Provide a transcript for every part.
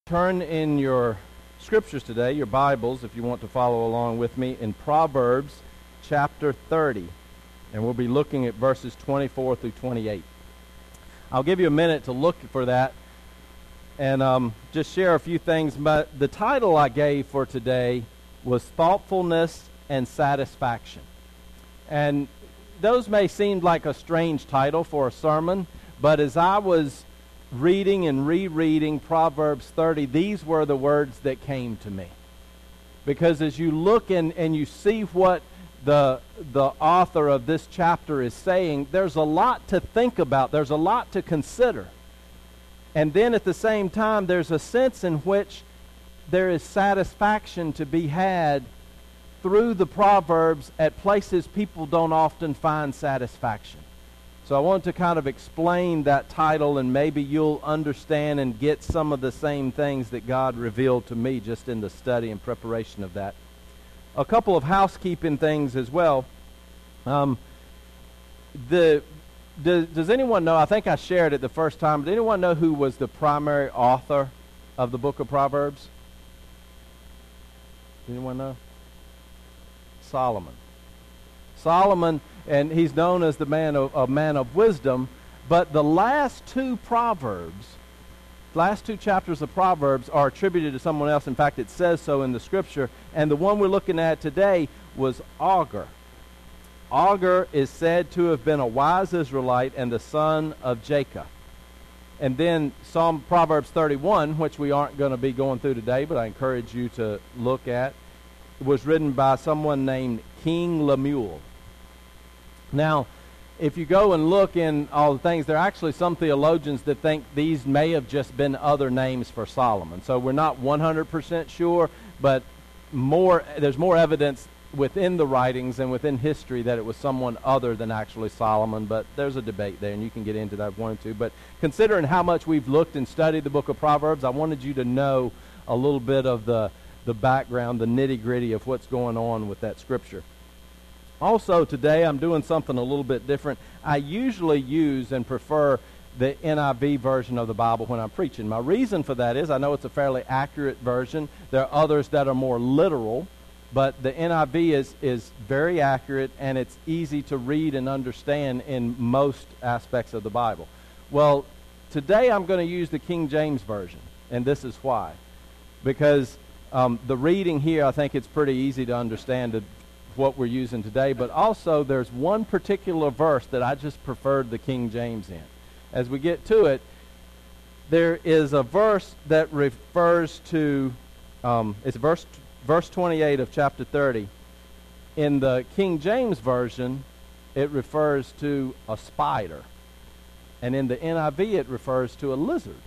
Turn in your scriptures today, your Bibles, if you want to follow along with me, in Proverbs chapter 30. And we'll be looking at verses 24 through 28. I'll give you a minute to look for that and just share a few things. But the title I gave for today was Thoughtfulness and Satisfaction. And those may seem like a strange title for a sermon, but as I was reading and rereading Proverbs 30, these were the words that came to me. Because as you look and you see what the author of this chapter is saying, there's a lot to think about. There's a lot to consider. And then at the same time, there's a sense in which there is satisfaction to be had through the Proverbs at places people don't often find satisfaction. So I want to kind of explain that title, and maybe you'll understand and get some of the same things that God revealed to me just in the study and preparation of that. A couple of housekeeping things as well. Does anyone know, I think I shared it the first time, but anyone know who was the primary author of the book of Proverbs? Anyone know? Solomon. Solomon, and he's known as the man of wisdom, but the last two chapters of Proverbs are attributed to someone else. In fact, it says so in the scripture, and the one we're looking at today was Agur. Agur is said to have been a wise Israelite and the son of Jacob. And then Proverbs 31, which we aren't going to be going through today, but I encourage you to look at, was written by someone named King Lemuel. Now, if you go and look in all the things, there are actually some theologians that think these may have just been other names for Solomon. So we're not 100% sure, but there's more evidence within the writings and within history that it was someone other than actually Solomon. But there's a debate there, and you can get into that if you want to. But considering how much we've looked and studied the book of Proverbs, I wanted you to know a little bit of the background, the nitty-gritty of what's going on with that scripture. Also today I'm doing something a little bit different. I usually use and prefer the NIV version of the Bible when I'm preaching. My reason for that is I know it's a fairly accurate version. There are others that are more literal, but the NIV is very accurate, and it's easy to read and understand in most aspects of the Bible. Well, today I'm going to use the King James Version, and this is why. Because the reading here, I think it's pretty easy to understand what we're using today, but also there's one particular verse that I just preferred the King James in. As we get to it, there is a verse that refers to, it's verse 28 of chapter 30. In the King James Version, it refers to a spider. And in the NIV, it refers to a lizard.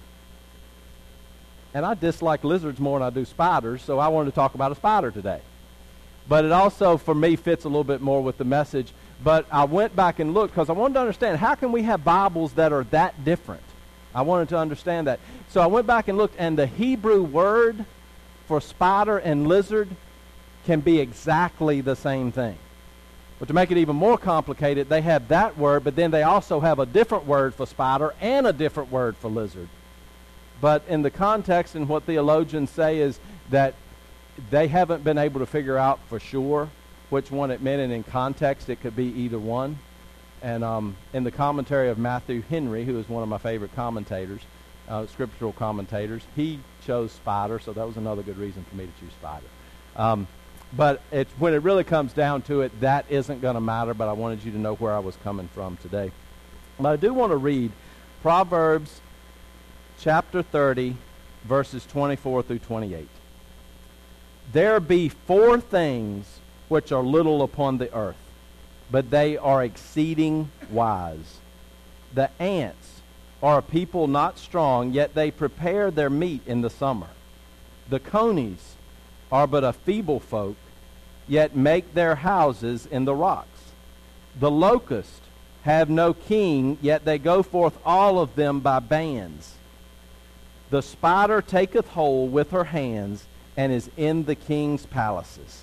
And I dislike lizards more than I do spiders, so I wanted to talk about a spider today. But it also, for me, fits a little bit more with the message. But I went back and looked because I wanted to understand, how can we have Bibles that are that different? I wanted to understand that. So I went back and looked, and the Hebrew word for spider and lizard can be exactly the same thing. But to make it even more complicated, they have that word, but then they also have a different word for spider and a different word for lizard. But in the context, and what theologians say is that they haven't been able to figure out for sure which one it meant, and in context it could be either one. And in the commentary of Matthew Henry, who is one of my favorite commentators, scriptural commentators, he chose spider, so that was another good reason for me to choose spider. But when it really comes down to it, that isn't going to matter, but I wanted you to know where I was coming from today. But I do want to read Proverbs chapter 30, verses 24 through 28. There be 4 things which are little upon the earth, but they are exceeding wise. The ants are a people not strong, yet they prepare their meat in the summer. The conies are but a feeble folk, yet make their houses in the rocks. The locusts have no king, yet they go forth all of them by bands. The spider taketh hold with her hands, and is in the king's palaces.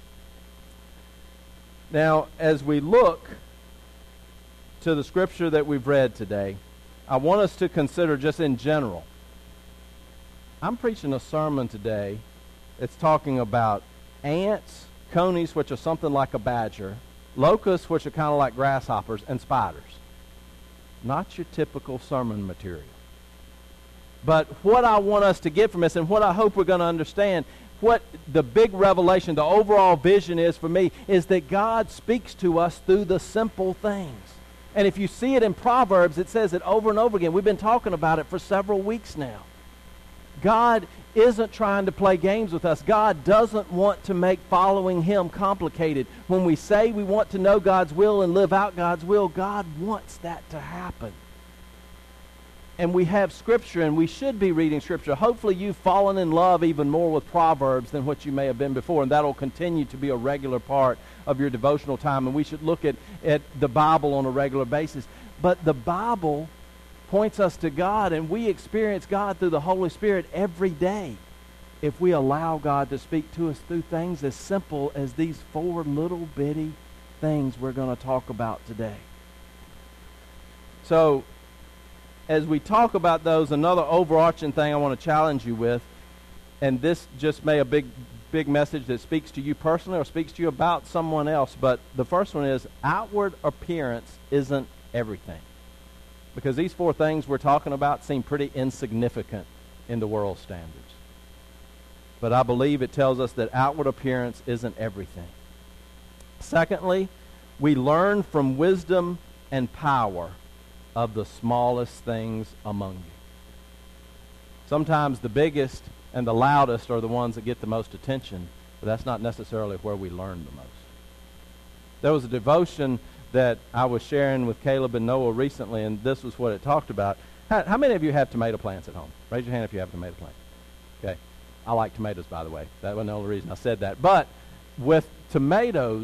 Now, as we look to the scripture that we've read today, I want us to consider just in general I'm preaching a sermon today. It's talking about ants, conies, which are something like a badger, locusts, which are kind of like grasshoppers, and spiders. Not your typical sermon material. But what I want us to get from this, and what I hope we're going to understand, what the big revelation, the overall vision is for me, is that God speaks to us through the simple things. And if you see it in Proverbs, it says it over and over again. We've been talking about it for several weeks now. God isn't trying to play games with us. God doesn't want to make following Him complicated. When we say we want to know God's will and live out God's will, God wants that to happen. And we have Scripture, and we should be reading Scripture. Hopefully you've fallen in love even more with Proverbs than what you may have been before, and that'll continue to be a regular part of your devotional time, and we should look at the Bible on a regular basis. But the Bible points us to God, and we experience God through the Holy Spirit every day if we allow God to speak to us through things as simple as these 4 little bitty things we're going to talk about today. So, as we talk about those, another overarching thing I want to challenge you with, and this just may a big message that speaks to you personally or speaks to you about someone else, but the first one is outward appearance isn't everything. Because these 4 things we're talking about seem pretty insignificant in the world standards. But I believe it tells us that outward appearance isn't everything. Secondly, we learn from wisdom and power of the smallest things among you. Sometimes the biggest and the loudest are the ones that get the most attention, but that's not necessarily where we learn the most. There was a devotion that I was sharing with Caleb and Noah recently, and this was what it talked about. How many of you have tomato plants at home? Raise your hand if you have a tomato plant. Okay. I like tomatoes, by the way. That wasn't the only reason I said that. But with tomatoes,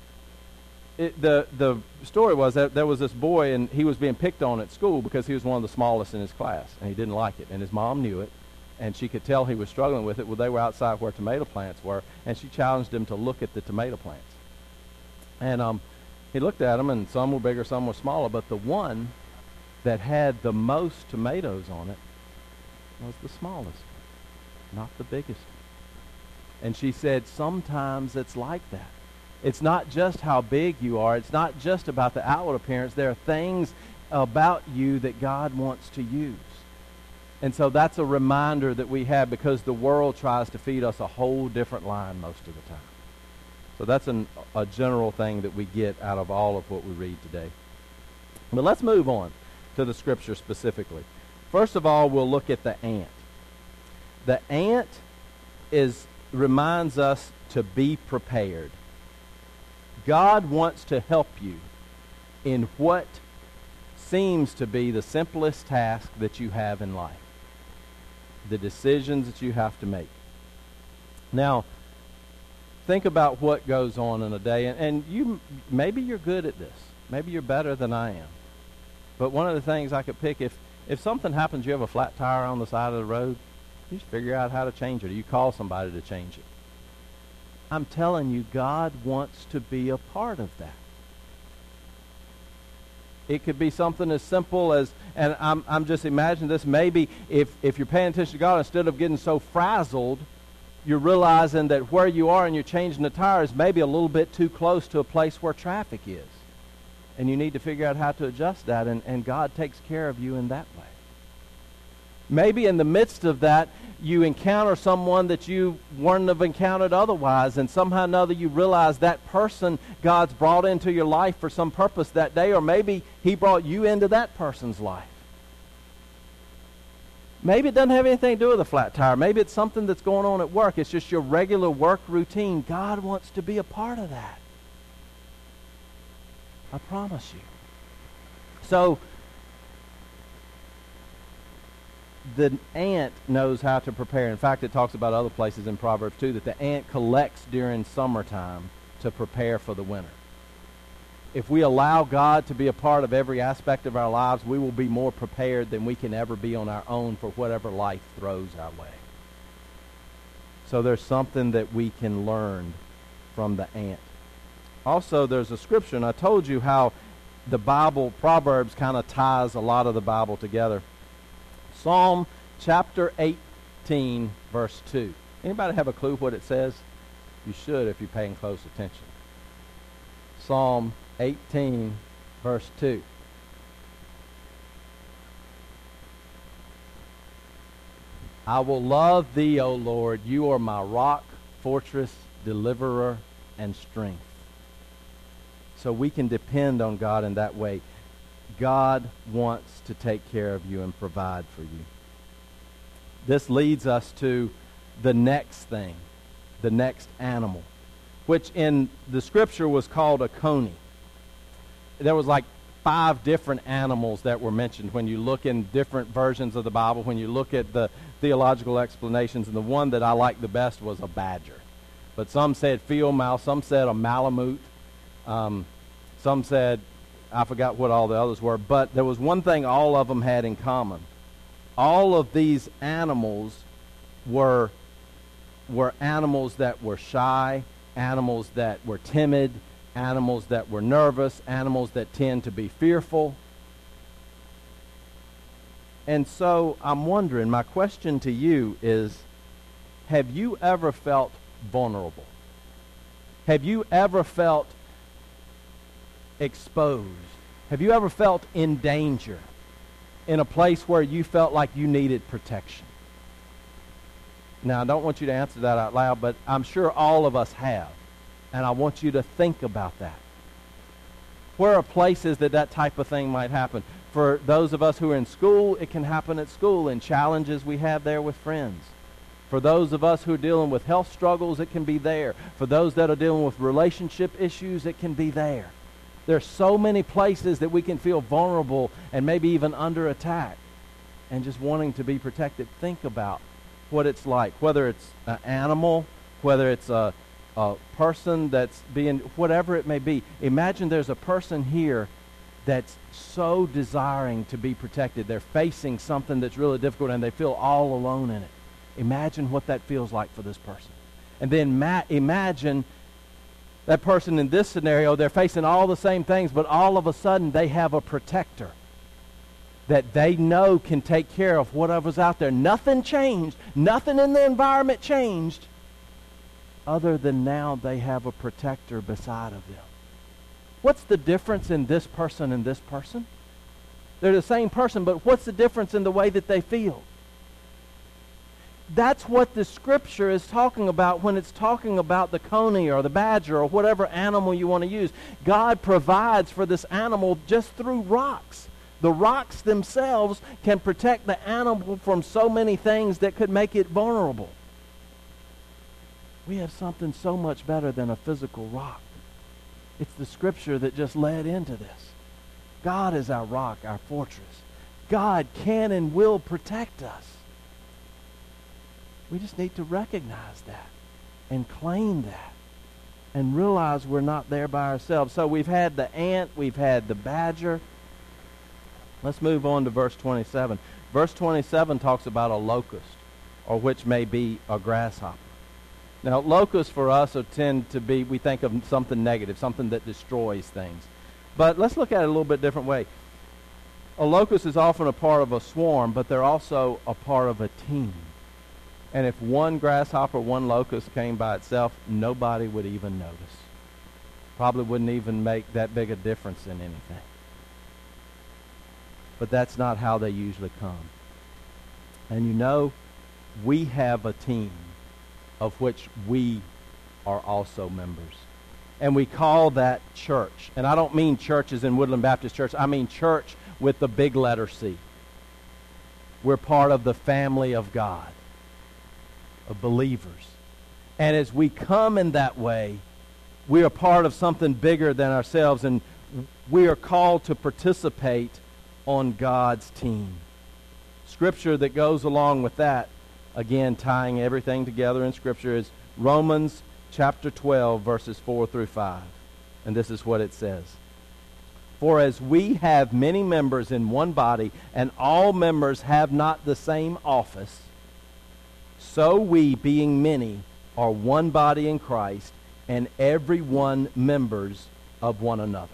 the story was that there was this boy, and he was being picked on at school because he was one of the smallest in his class, and he didn't like it. And his mom knew it, and she could tell he was struggling with it. Well, they were outside where tomato plants were, and she challenged him to look at the tomato plants. And he looked at them, and some were bigger, some were smaller, but the one that had the most tomatoes on it was the smallest, not the biggest. And she said, sometimes it's like that. It's not just how big you are. It's not just about the outward appearance. There are things about you that God wants to use. And so that's a reminder that we have, because the world tries to feed us a whole different line most of the time. So that's a general thing that we get out of all of what we read today. But let's move on to the Scripture specifically. First of all, we'll look at the ant. The ant reminds us to be prepared. God wants to help you in what seems to be the simplest task that you have in life. The decisions that you have to make. Now, think about what goes on in a day, and maybe you're good at this. Maybe you're better than I am. But one of the things I could pick, if something happens, you have a flat tire on the side of the road, you just figure out how to change it, or you call somebody to change it. I'm telling you, God wants to be a part of that. It could be something as simple as, and I'm just imagining this, maybe if you're paying attention to God, instead of getting so frazzled, you're realizing that where you are and you're changing the tires maybe a little bit too close to a place where traffic is. And you need to figure out how to adjust that, and God takes care of you in that way. Maybe in the midst of that, you encounter someone that you wouldn't have encountered otherwise, and somehow or another you realize that person God's brought into your life for some purpose that day, or maybe He brought you into that person's life. Maybe it doesn't have anything to do with a flat tire. Maybe it's something that's going on at work. It's just your regular work routine. God wants to be a part of that. I promise you. So, the ant knows how to prepare. In fact, it talks about other places in Proverbs too, that the ant collects during summertime to prepare for the winter. If we allow God to be a part of every aspect of our lives, we will be more prepared than we can ever be on our own for whatever life throws our way. So there's something that we can learn from the ant. Also, there's a scripture, and I told you how the Bible, Proverbs, kind of ties a lot of the Bible together. Psalm chapter 18, verse 2. Anybody have a clue what it says? You should if you're paying close attention. Psalm 18, verse 2. I will love thee, O Lord. You are my rock, fortress, deliverer, and strength. So we can depend on God in that way. God wants to take care of you and provide for you. This leads us to the next thing, the next animal, which in the scripture was called a coney. There was like 5 different animals that were mentioned when you look in different versions of the Bible, when you look at the theological explanations, and the one that I liked the best was a badger. But some said field mouse, some said a malamute, some said, I forgot what all the others were, but there was one thing all of them had in common. All of these animals were animals that were shy, animals that were timid, animals that were nervous, animals that tend to be fearful. And so I'm wondering, my question to you is, have you ever felt vulnerable? Have you ever felt exposed? Have you ever felt in danger in a place where you felt like you needed protection? Now, I don't want you to answer that out loud, but I'm sure all of us have. And I want you to think about that. Where are places that type of thing might happen? For those of us who are in school, it can happen at school in challenges we have there with friends. For those of us who are dealing with health struggles, it can be there. For those that are dealing with relationship issues, it can be there. There's so many places that we can feel vulnerable and maybe even under attack and just wanting to be protected. Think about what it's like, whether it's an animal, whether it's a person that's being, whatever it may be. Imagine there's a person here that's so desiring to be protected. They're facing something that's really difficult and they feel all alone in it. Imagine what that feels like for this person. And then imagine that person in this scenario, they're facing all the same things, but all of a sudden they have a protector that they know can take care of whatever's out there. Nothing changed. Nothing in the environment changed other than now they have a protector beside of them. What's the difference in this person and this person? They're the same person, but what's the difference in the way that they feel? That's what the scripture is talking about when it's talking about the coney or the badger or whatever animal you want to use. God provides for this animal just through rocks. The rocks themselves can protect the animal from so many things that could make it vulnerable. We have something so much better than a physical rock. It's the scripture that just led into this. God is our rock, our fortress. God can and will protect us. We just need to recognize that and claim that and realize we're not there by ourselves. So we've had the ant, we've had the badger. Let's move on to verse 27. Verse 27 talks about a locust, or which may be a grasshopper. Now, locusts for us tend to be, we think of something negative, something that destroys things. But let's look at it a little bit different way. A locust is often a part of a swarm, but they're also a part of a team. And if one grasshopper, one locust came by itself, nobody would even notice. Probably wouldn't even make that big a difference in anything. But that's not how they usually come. And you know, we have a team of which we are also members. And we call that church. And I don't mean churches in Woodland Baptist Church. I mean church with the big letter C. We're part of the family of God, of believers. And as we come in that way, we are part of something bigger than ourselves, and we are called to participate on God's team. Scripture that goes along with that, again, tying everything together in Scripture, is Romans chapter 12, verses 4 through 5. And this is what it says. For as we have many members in one body, and all members have not the same office, so we, being many, are one body in Christ, and every one members of one another.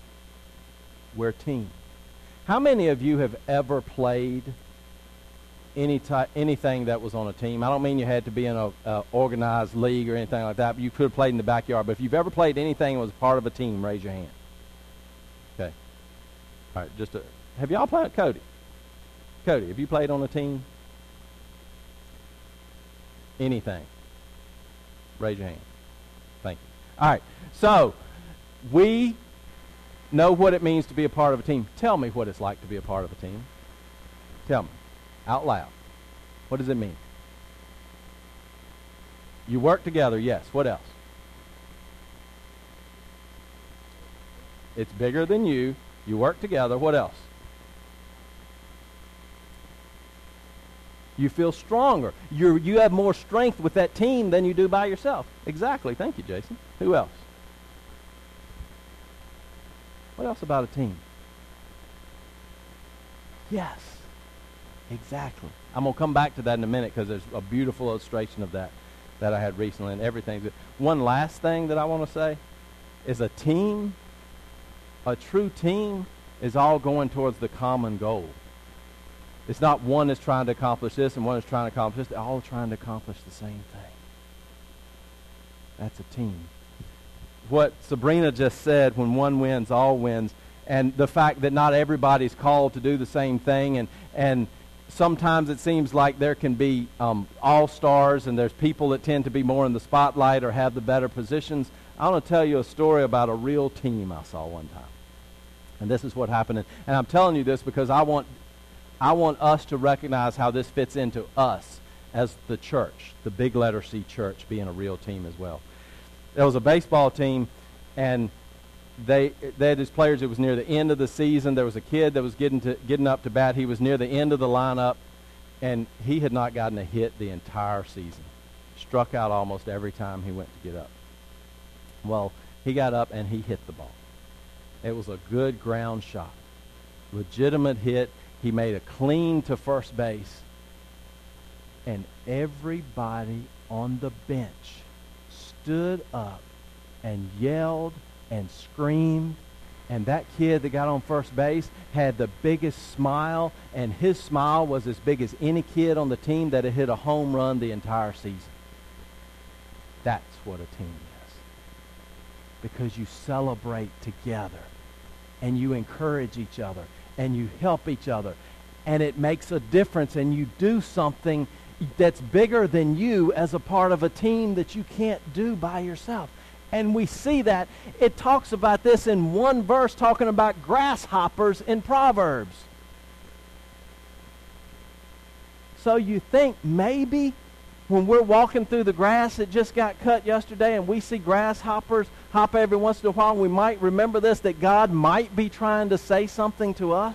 We're a team. How many of you have ever played anything that was on a team. I don't mean you had to be in a organized league or anything like that, but you could have played in the backyard. But if you've ever played anything that was part of a team, raise your hand. Okay. All right, have y'all played Cody? Cody, have you played on a team? Anything? Raise your hand. Thank you. All right, so we know what it means to be a part of a team. Tell me what it's like to be a part of a team. Tell me, out loud. What does it mean? You work together, yes. What else? It's bigger than you. You work together. What else? You feel stronger. You have more strength with that team than you do by yourself. Exactly. Thank you, Jason. Who else? What else about a team? Yes. Exactly. I'm going to come back to that in a minute because there's a beautiful illustration of that I had recently, and everything's good. One last thing that I want to say is a true team is all going towards the common goal. It's not one is trying to accomplish this and one is trying to accomplish this. They're all trying to accomplish the same thing. That's a team. What Sabrina just said, when one wins, all wins, and the fact that not everybody's called to do the same thing, and sometimes it seems like there can be all-stars, and there's people that tend to be more in the spotlight or have the better positions. I want to tell you a story about a real team I saw one time. And this is what happened. And I'm telling you this because I want us to recognize how this fits into us as the church, the big letter C church, being a real team as well. There was a baseball team, and they had these players. It was near the end of the season. There was a kid that was getting up to bat. He was near the end of the lineup, and he had not gotten a hit the entire season. Struck out almost every time he went to get up. Well, he got up and he hit the ball. It was a good ground shot. Legitimate hit. He made a clean to first base. And everybody on the bench stood up and yelled and screamed. And that kid that got on first base had the biggest smile, and his smile was as big as any kid on the team that had hit a home run the entire season. That's what a team is. Because you celebrate together, and you encourage each other, and you help each other, and it makes a difference, and you do something that's bigger than you as a part of a team that you can't do by yourself. And we see that. It talks about this in one verse, talking about grasshoppers in Proverbs. So you think maybe when we're walking through the grass that just got cut yesterday and we see grasshoppers hop every once in a while, we might remember this, that God might be trying to say something to us?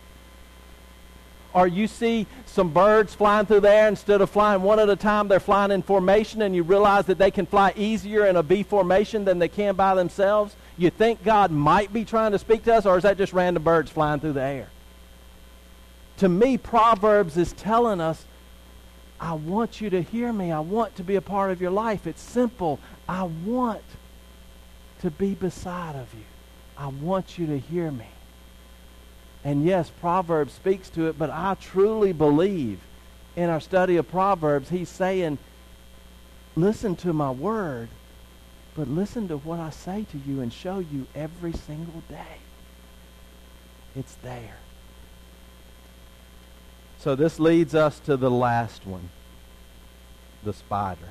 Or you see some birds flying through the air, instead of flying one at a time, they're flying in formation, and you realize that they can fly easier in a V formation than they can by themselves. You think God might be trying to speak to us, or is that just random birds flying through the air? To me, Proverbs is telling us, I want you to hear me. I want to be a part of your life. It's simple. I want to be beside of you. I want you to hear me. And yes, Proverbs speaks to it, but I truly believe in our study of Proverbs, he's saying, listen to my word, but listen to what I say to you and show you every single day. It's there. So this leads us to the last one, the spider.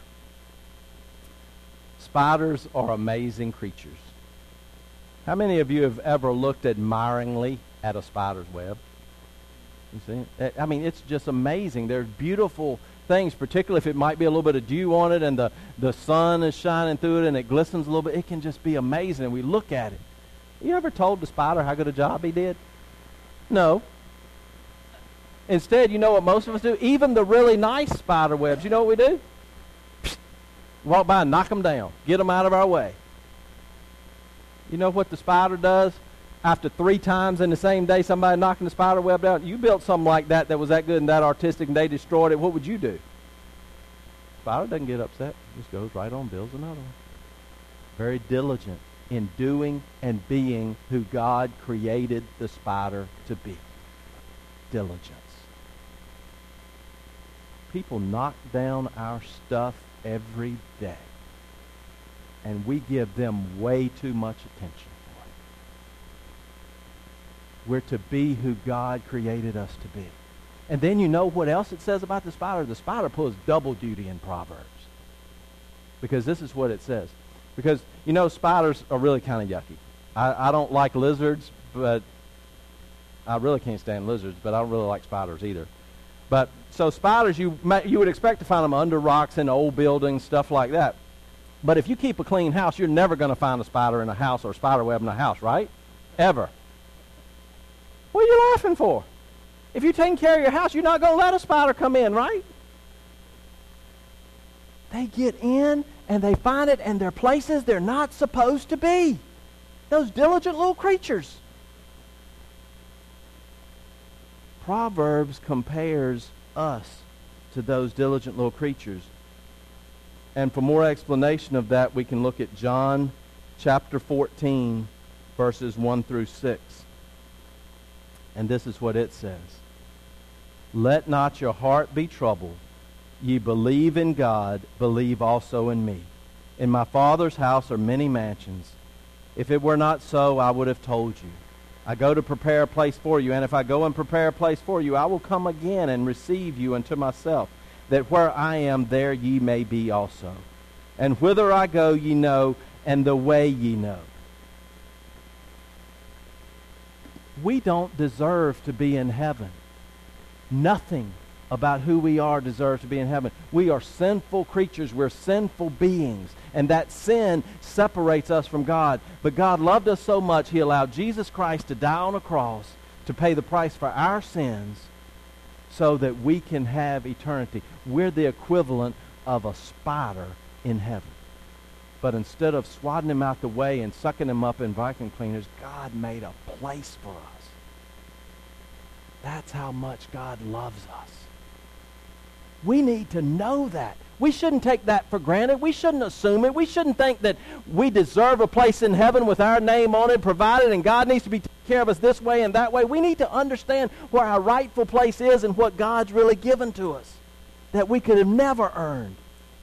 Spiders are amazing creatures. How many of you have ever looked admiringly at a spider's web? You see it? I mean, it's just amazing. They're beautiful things, particularly if it might be a little bit of dew on it and the sun is shining through it and it glistens a little bit. It can just be amazing. And we look at it. You ever told the spider how good a job he did? No. Instead, you know what most of us do? Even the really nice spider webs, you know what we do? Walk by and knock them down. Get them out of our way. You know what the spider does? After 3 times in the same day, somebody knocking the spider web down, you built something like that was that good and that artistic, and they destroyed it, what would you do? Spider doesn't get upset. Just goes right on, builds another one. Very diligent in doing and being who God created the spider to be. Diligence. People knock down our stuff every day, and we give them way too much attention for it. We're to be who God created us to be. And then you know what else it says about the spider? The spider pulls double duty in Proverbs. Because this is what it says. Because, you know, spiders are really kind of yucky. I don't like lizards, but I really can't stand lizards, but I don't really like spiders either. But so spiders, you would expect to find them under rocks in old buildings, stuff like that. But if you keep a clean house, you're never going to find a spider in a house or a spider web in a house, right? Ever. What are you laughing for? If you're taking care of your house, you're not going to let a spider come in, right? They get in and they find it, and they're places they're not supposed to be. Those diligent little creatures. Proverbs compares us to those diligent little creatures. And for more explanation of that, we can look at John chapter 14, verses 1 through 6. And this is what it says. Let not your heart be troubled. Ye believe in God, believe also in me. In my Father's house are many mansions. If it were not so, I would have told you. I go to prepare a place for you, and if I go and prepare a place for you, I will come again and receive you unto myself, that where I am, there ye may be also. And whither I go ye know, and the way ye know. We don't deserve to be in heaven. Nothing about who we are deserves to be in heaven. We are sinful creatures. We're sinful beings. And that sin separates us from God. But God loved us so much, He allowed Jesus Christ to die on a cross to pay the price for our sins so that we can have eternity. We're the equivalent of a spider in heaven. But instead of swatting him out the way and sucking him up in vacuum cleaners, God made a place for us. That's how much God loves us. We need to know that. We shouldn't take that for granted. We shouldn't assume it. We shouldn't think that we deserve a place in heaven with our name on it, provided, and God needs to be taking care of us this way and that way. We need to understand where our rightful place is and what God's really given to us that we could have never earned.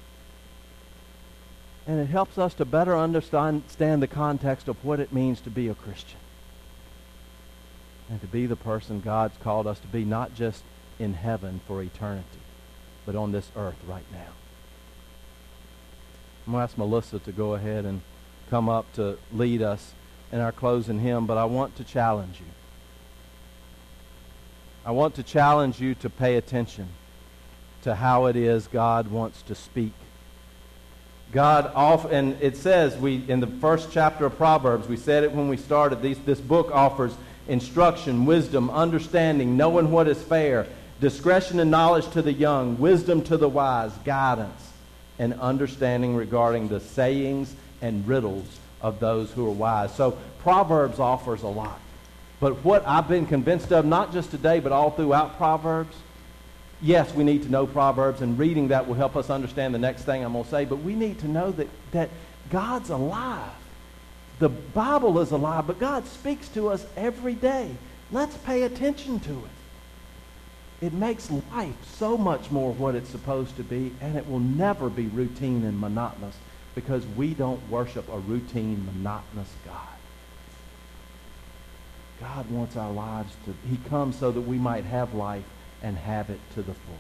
And it helps us to better understand the context of what it means to be a Christian and to be the person God's called us to be, not just in heaven for eternity, but on this earth right now. I'm going to ask Melissa to go ahead and come up to lead us in our closing hymn, but I want to challenge you. I want to challenge you to pay attention to how it is God wants to speak. And it says, in the first chapter of Proverbs, we said it when we started, this book offers instruction, wisdom, understanding, knowing what is fair, discretion and knowledge to the young, wisdom to the wise, guidance, and understanding regarding the sayings and riddles of those who are wise. So Proverbs offers a lot. But what I've been convinced of, not just today, but all throughout Proverbs, yes, we need to know Proverbs, and reading that will help us understand the next thing I'm going to say, but we need to know that God's alive. The Bible is alive, but God speaks to us every day. Let's pay attention to it. It makes life so much more what it's supposed to be, and it will never be routine and monotonous because we don't worship a routine, monotonous God. God wants our lives to... He comes so that we might have life and have it to the full.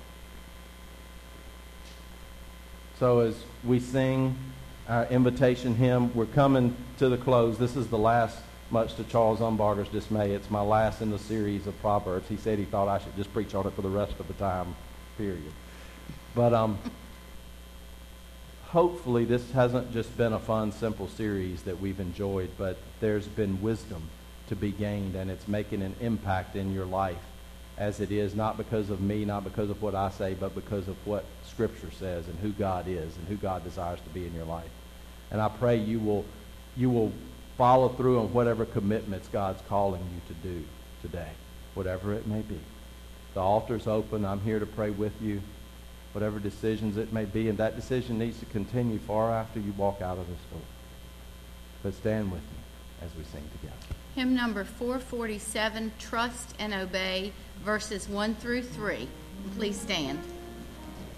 So as we sing our invitation hymn, we're coming to the close. This is the last, much to Charles Umbarger's dismay. It's my last in the series of Proverbs. He said he thought I should just preach on it for the rest of the time, period. But hopefully this hasn't just been a fun, simple series that we've enjoyed, but there's been wisdom to be gained, and it's making an impact in your life as it is, not because of me, not because of what I say, but because of what Scripture says and who God is and who God desires to be in your life. And I pray you will follow through on whatever commitments God's calling you to do today, whatever it may be. The altar's open. I'm here to pray with you, whatever decisions it may be, and that decision needs to continue far after you walk out of this door. But stand with me as we sing together. Hymn number 447, Trust and Obey, verses 1 through 3. Please stand.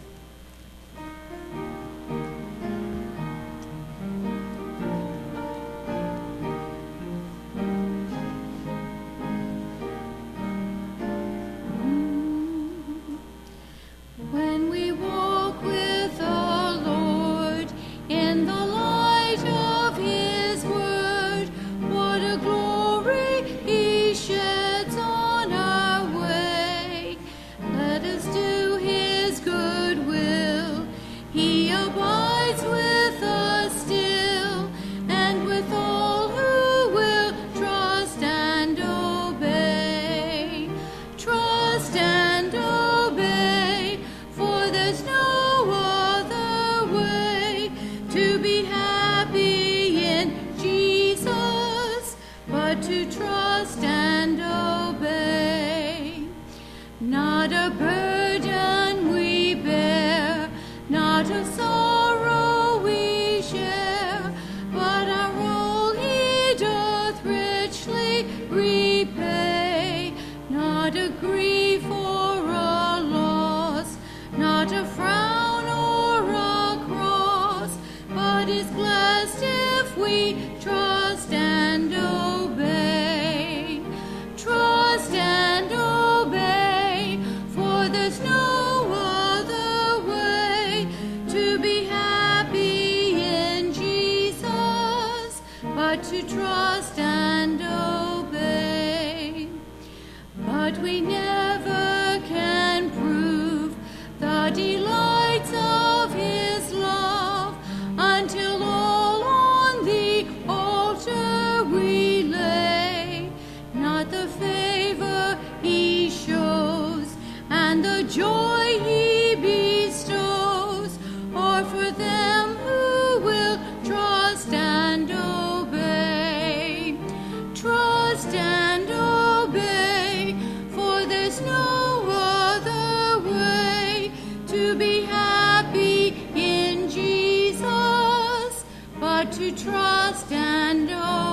there's no other way to be happy in Jesus but to trust and obey. Not a burden we bear, not a sorrow we share, but our all He doth richly repay. Not a grief or a loss, not a frown or a cross, but is blessed if we trust and obey. Trust and obey, for there's no other way to be happy in Jesus but to trust and obey. But we never can prove the delights of His love until all on the altar we lay. Not the favor He shows and the joy He bestows are for them who will trust and obey. Trust and obey, for there's no other way to be happy in Jesus but to trust and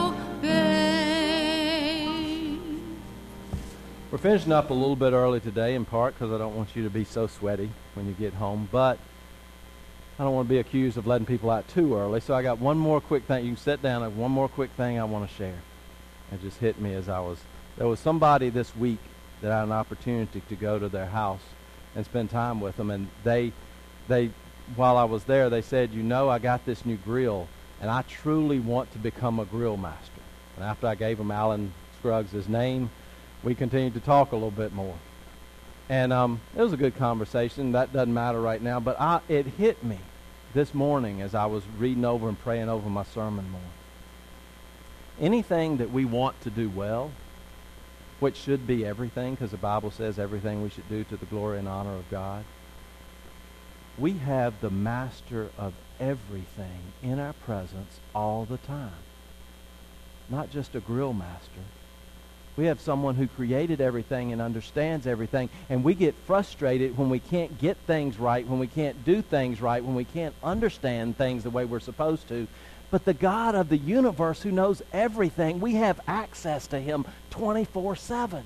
obey. We're finishing up a little bit early today, in part because I don't want you to be so sweaty when you get home, but I don't want to be accused of letting people out too early. So I got one more quick thing. You can sit down. I have one more quick thing I want to share. It just hit me as there was somebody this week that I had an opportunity to go to their house and spend time with them, and they while I was there, they said, I got this new grill, and I truly want to become a grill master. And after I gave them Alan Scruggs' name, we continued to talk a little bit more. And it was a good conversation. That doesn't matter right now, but it hit me this morning as I was reading over and praying over my sermon more. Anything that we want to do well, which should be everything, because the Bible says everything we should do to the glory and honor of God, we have the master of everything in our presence all the time. Not just a grill master. We have someone who created everything and understands everything, and we get frustrated when we can't get things right, when we can't do things right, when we can't understand things the way we're supposed to. But the God of the universe who knows everything, we have access to Him 24/7.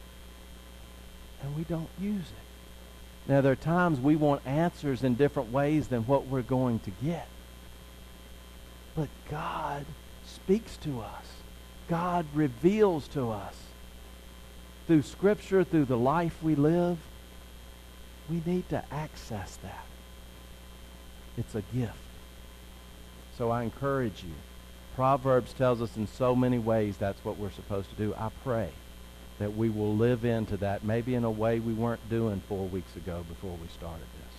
And we don't use it. Now, there are times we want answers in different ways than what we're going to get. But God speaks to us. God reveals to us. Through Scripture, through the life we live, we need to access that. It's a gift. So I encourage you. Proverbs tells us in so many ways that's what we're supposed to do. I pray that we will live into that, maybe in a way we weren't doing 4 weeks ago before we started this.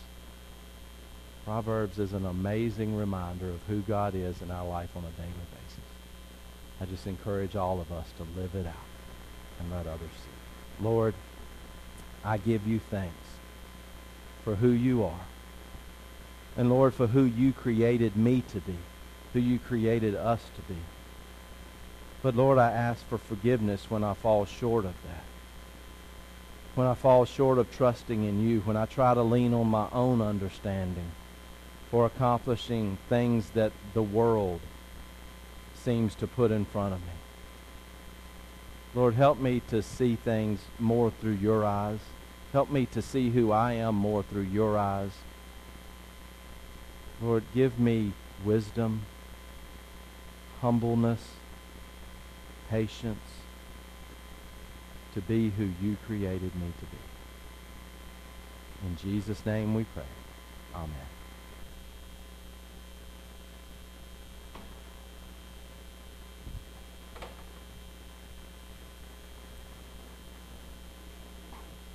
Proverbs is an amazing reminder of who God is in our life on a daily basis. I just encourage all of us to live it out and let others see. Lord, I give you thanks for who you are. And Lord, for who you created me to be, who you created us to be. But Lord, I ask for forgiveness when I fall short of that. When I fall short of trusting in you, when I try to lean on my own understanding for accomplishing things that the world seems to put in front of me. Lord, help me to see things more through your eyes. Help me to see who I am more through your eyes. Lord, give me wisdom, humbleness, patience to be who you created me to be. In Jesus' name we pray. Amen.